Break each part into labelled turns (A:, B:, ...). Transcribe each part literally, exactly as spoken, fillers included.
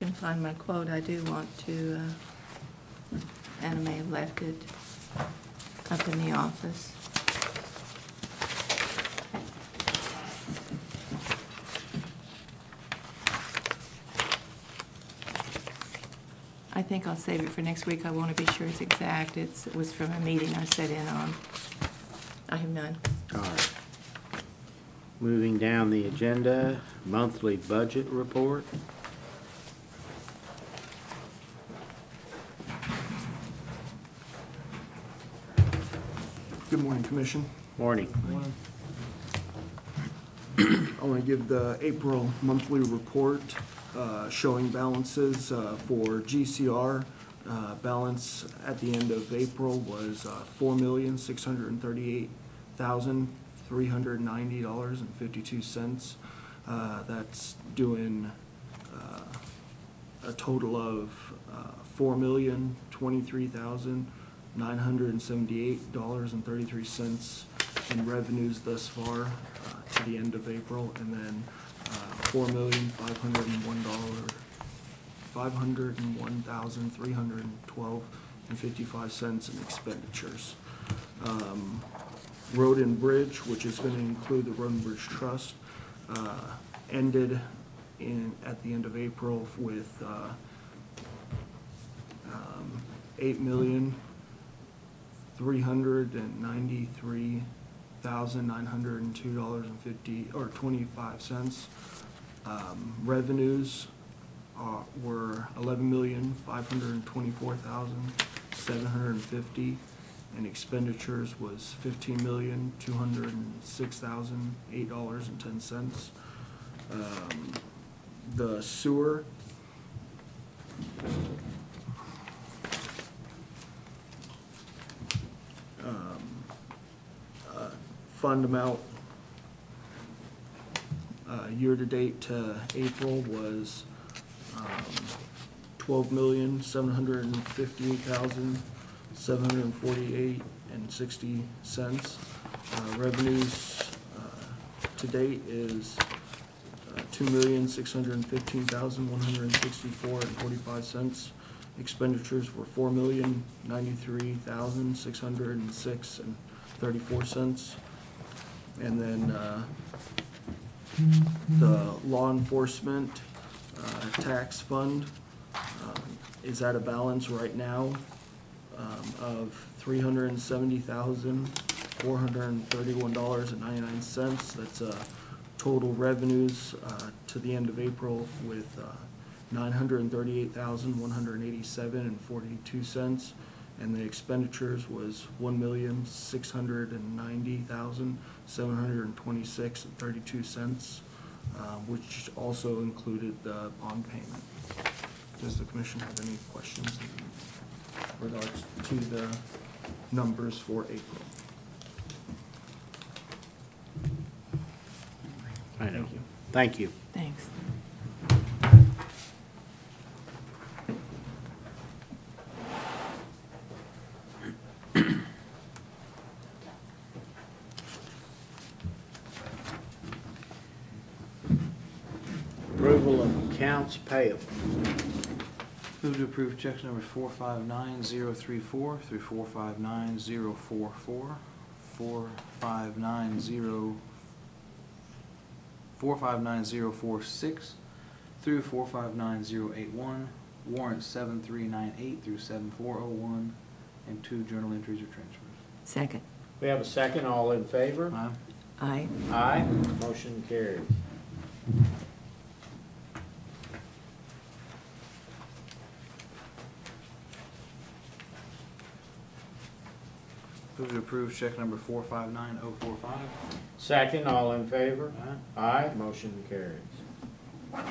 A: Couldn't find my quote. I do want to, uh, Anna may have left it up in the office. I think I'll save it for next week. I want to be sure it's exact. It's, it was from a meeting I sat in on. I have none.
B: All right. Moving down the agenda, monthly budget report.
C: Good morning, Commission.
B: Morning.
C: I want to give the April monthly report uh, showing balances uh, for G C R. Uh, balance at the end of April was uh, four million six hundred thirty-eight thousand three hundred ninety dollars and fifty-two cents. Uh, that's doing uh, a total of uh, four million twenty-three thousand nine hundred seventy-eight dollars and thirty-three cents in revenues thus far uh, to the end of April, and then uh, four million five hundred one dollars five hundred one thousand three hundred twelve and fifty-five cents in expenditures. Um, Road and Bridge, which is going to include the Road and Bridge Trust, uh, ended in at the end of April with uh, um, eight million three hundred ninety-three thousand nine hundred two dollars and fifty or twenty-five cents. Um, revenues uh, were eleven million five hundred twenty-four thousand seven hundred fifty, and expenditures was fifteen million two hundred six thousand eight dollars and ten cents. Um, the sewer um, uh, fund amount uh, year to date to April was um, twelve million seven hundred fifty-eight thousand seven hundred forty-eight and sixty cents. Uh, revenues uh, to date is uh, two million six hundred fifteen thousand one hundred sixty-four and forty-five cents. Expenditures were four million ninety-three thousand six hundred and six and thirty-four cents. And then uh, the law enforcement uh, tax fund um, is at a balance right now um, of three hundred seventy thousand four hundred thirty-one dollars and ninety-nine cents. That's uh, total revenues uh, to the end of April with uh, nine hundred thirty-eight thousand one hundred eighty-seven and forty-two cents, and the expenditures was one million six hundred ninety thousand seven hundred twenty-six and thirty-two cents, uh, which also included the bond payment. Does the commission have any questions in regards to the numbers for April?
B: I know. Thank you.
A: Thanks.
B: Approval of accounts payable.
D: Move to approve checks number four five nine zero three four through four five nine zero four four, four five nine zero four five nine zero four six through four five nine zero eight one, warrant seven three nine eight through seven four oh one, and two journal entries or transfers.
A: Second.
B: We have a second. All in favor?
D: Aye.
A: Aye.
B: Aye. Motion carries.
D: Move to approve check number four five nine oh four five.
B: Second. All in favor?
D: Aye.
B: Aye. Motion carries.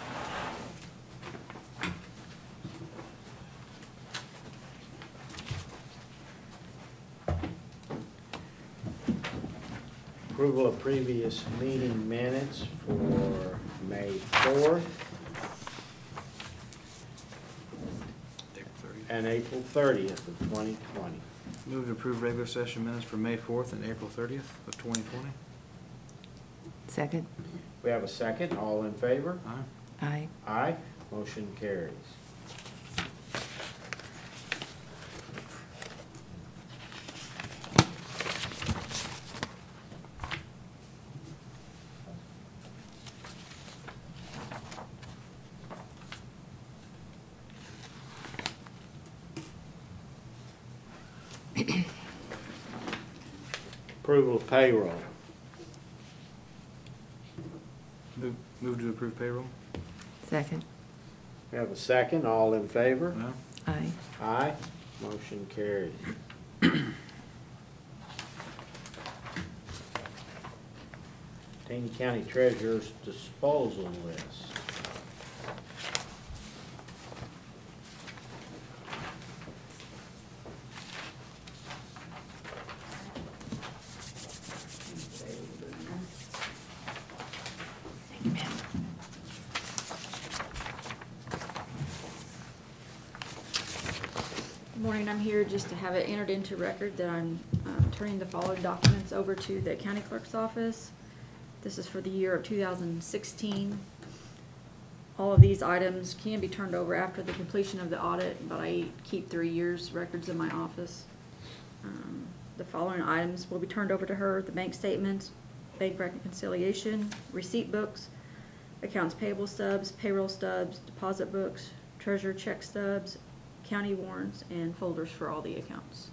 B: Approval of previous meeting minutes for May fourth and April thirtieth of twenty twenty.
D: Move to approve regular session minutes for May fourth and April thirtieth of twenty twenty.
A: Second.
B: We have a second. All in favor?
D: Aye.
A: Aye.
B: Aye. Motion carries. Approval of payroll.
D: Move, move to approve payroll?
A: Second.
B: We have a second. All in favor?
D: No?
A: Aye.
B: Aye. Motion carries. Taney County Treasurer's disposal list.
A: Thank you, ma'am.
E: Good morning, I'm here just to have it entered into record that I'm um, turning the following documents over to the county clerk's office. This is for the year of two thousand sixteen. All of these items can be turned over after the completion of the audit, but I keep three years' records in my office. Um, The following items will be turned over to her: the bank statements, bank reconciliation, receipt books, accounts payable stubs, payroll stubs, deposit books, treasurer check stubs, county warrants, and folders for all the accounts.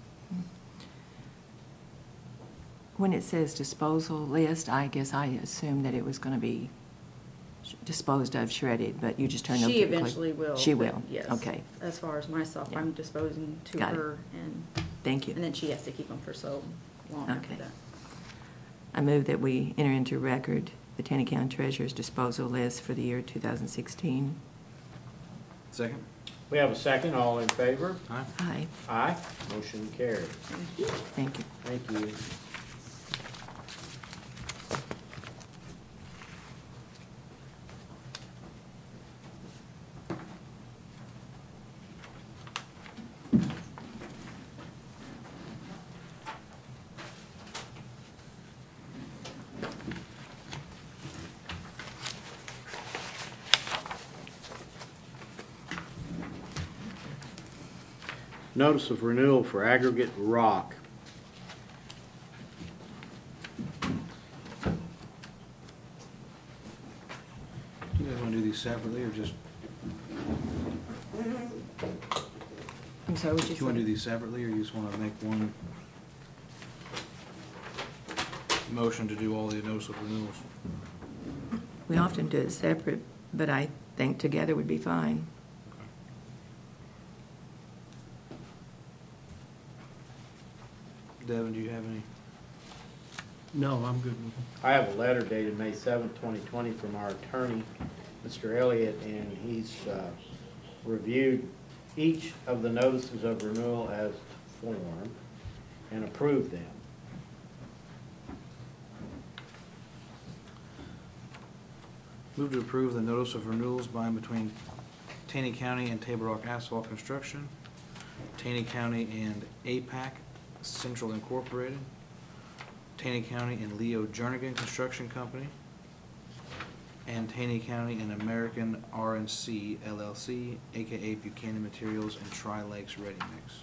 A: When it says disposal list, I guess I assumed that it was going to be sh- disposed of, shredded, but you just turned over to
E: She
A: the clerk.
E: eventually will.
A: She
E: but
A: will?
E: Yes.
A: Okay,
E: As far as myself,
A: Yeah.
E: I'm disposing to
A: Got it.
E: her, and,
A: thank you.
E: and then she has to keep them for so long after
A: Okay.
E: that.
A: I move that we enter into record the Taney County Treasurer's disposal list for the year two thousand sixteen.
D: Second?
B: We have a second. All in favor?
D: Aye.
A: Aye.
B: Aye. Motion carries.
A: Thank you.
B: Thank you. Notice of renewal for aggregate rock.
D: Do you guys want to do these separately, or just,
A: I'm sorry, what
D: do
A: you
D: you want to do
A: say?
D: these separately, or you just want to make one motion to do all the notice of renewals?
A: We often do it separate, but I think together would be fine.
D: Devin, do you have any?
C: No, I'm good with it.
B: I have a letter dated May seventh, twenty twenty from our attorney, Mister Elliott, and he's uh, reviewed each of the notices of renewal as to form and approved them.
D: Move to approve the notice of renewals by and between Taney County and Table Rock Asphalt Construction, Taney County and A PAC Central Incorporated, Taney County and Leo Jernigan Construction Company, and Taney County and American R and C L L C, aka Buchanan Materials and Tri-Lakes Ready Mix.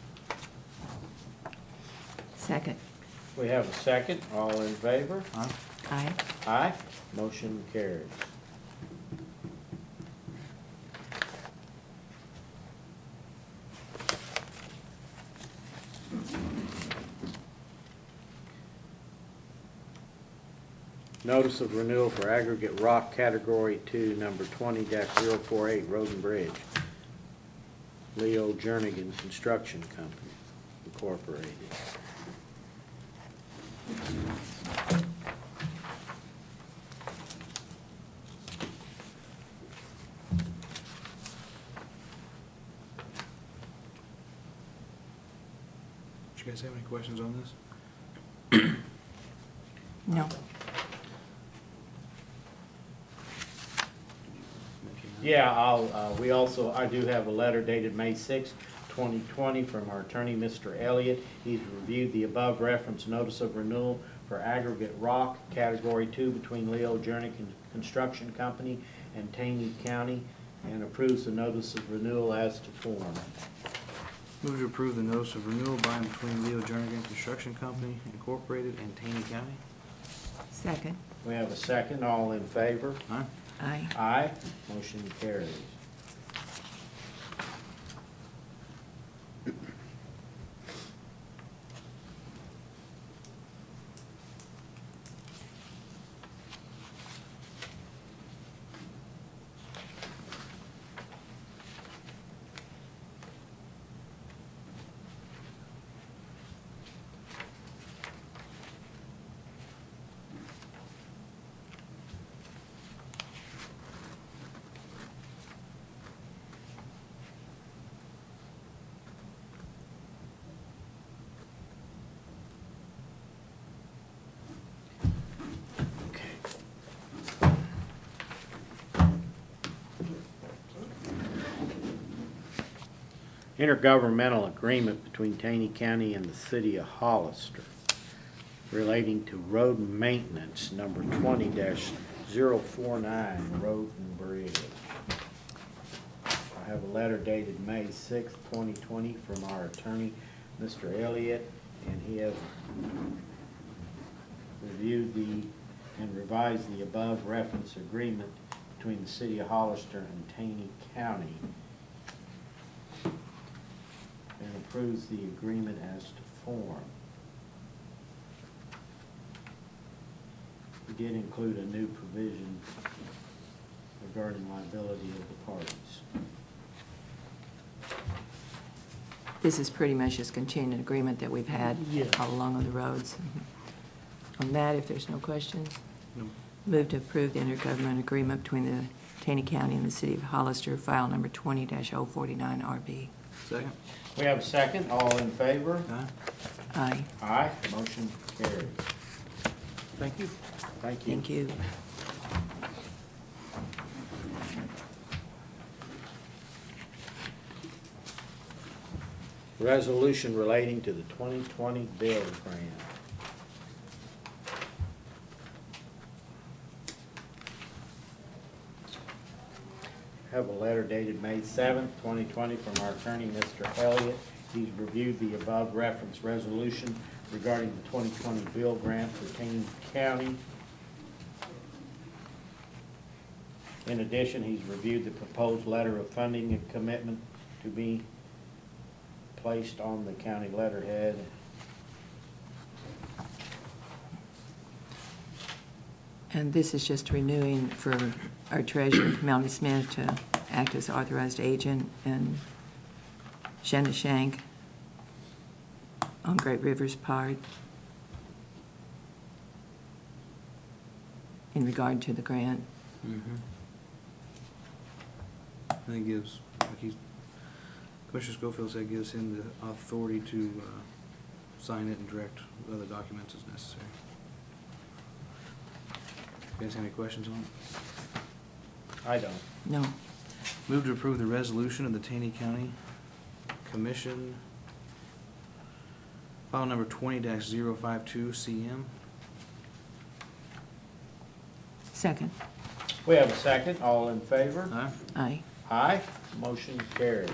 A: Second.
B: We have a second. All in favor?
D: Aye.
A: Aye.
B: Aye. Motion carries. Notice of renewal for aggregate rock category two, number twenty dash zero four eight, Road and Bridge. Leo Jernigan Construction Company Incorporated.
D: Do you guys have any questions on this?
A: No.
B: Yeah, I'll, uh, we also, I do have a letter dated May sixth, twenty twenty from our attorney, Mister Elliott. He's reviewed the above referenced notice of renewal for aggregate rock, category two, between Leo Jernigan Construction Company and Taney County and approves the notice of renewal as to form.
D: Move to approve the notice of renewal by and between Leo Jernigan Construction Company Incorporated and Taney County.
A: Second.
B: We have a second. All in favor?
D: Aye.
A: Aye.
B: Aye. Motion carries. Intergovernmental agreement between Taney County and the City of Hollister relating to road maintenance, number twenty dash zero four nine, Road and Bridge. I have a letter dated May sixth, twenty twenty from our attorney, Mister Elliott, and he has reviewed the and revised the above reference agreement between the City of Hollister and Taney County, and approves the agreement as to form. We did include a new provision regarding liability of the parties.
A: This is pretty much just continuing an agreement that we've had
C: Yeah.
A: all along on the roads. On that, if there's no questions,
D: No.
A: move to approve the intergovernmental agreement between the Taney County and the City of Hollister, file number twenty dash oh forty-nine R B.
D: Second.
B: We have a second. All in favor?
D: Aye.
A: Aye.
B: Aye. Motion carries.
C: Thank you.
B: Thank you.
A: Thank you.
B: Resolution relating to the twenty twenty bill grant. Have a letter dated May seventh, twenty twenty from our attorney, Mister Elliott. He's reviewed the above reference resolution regarding the twenty twenty bill grant for Taney County. In addition, he's reviewed the proposed letter of funding and commitment to be placed on the county letterhead.
A: And this is just renewing for our treasurer, Melanie Smith, to act as authorized agent, and Shanna Shank on Great River's part in regard to the grant.
D: Mm-hmm. I think it gives, like he's, Commissioner Schofield said, gives him the authority to uh, sign it and direct other documents as necessary. You guys have any questions on it?
B: I don't.
A: No.
D: Move to approve the resolution of the Taney County Commission, file number twenty dash zero five two C M.
A: Second.
B: We have a second. All in favor?
D: Aye.
A: Aye.
B: Aye. Motion carried.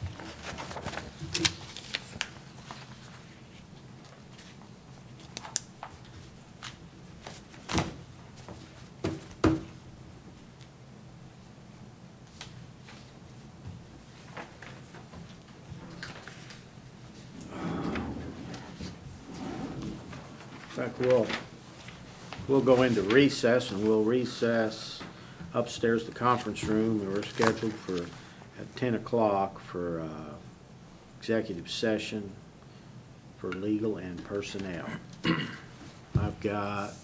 B: In fact, we'll, we'll go into recess, and we'll recess upstairs the conference room. We're scheduled for, at ten o'clock for uh, executive session for legal and personnel. I've got